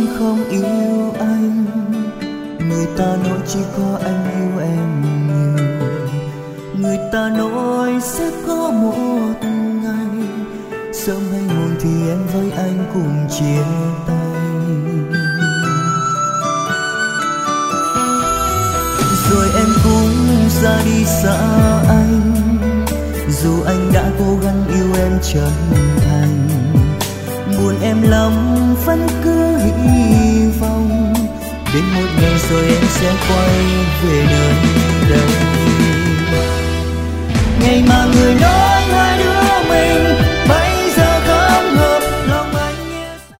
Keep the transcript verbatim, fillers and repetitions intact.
em không yêu anh, người ta nói chỉ có anh yêu em nhiều. Người ta nói sẽ có một ngày sớm hay muộn thì em với anh cùng chia tay. Rồi em cũng ra đi xa anh, dù anh đã cố gắng yêu em chân thành. Buồn em lắm vẫn cứ hy vọng đến một ngày rồi em sẽ quay về nơi đây. Ngày mà người nói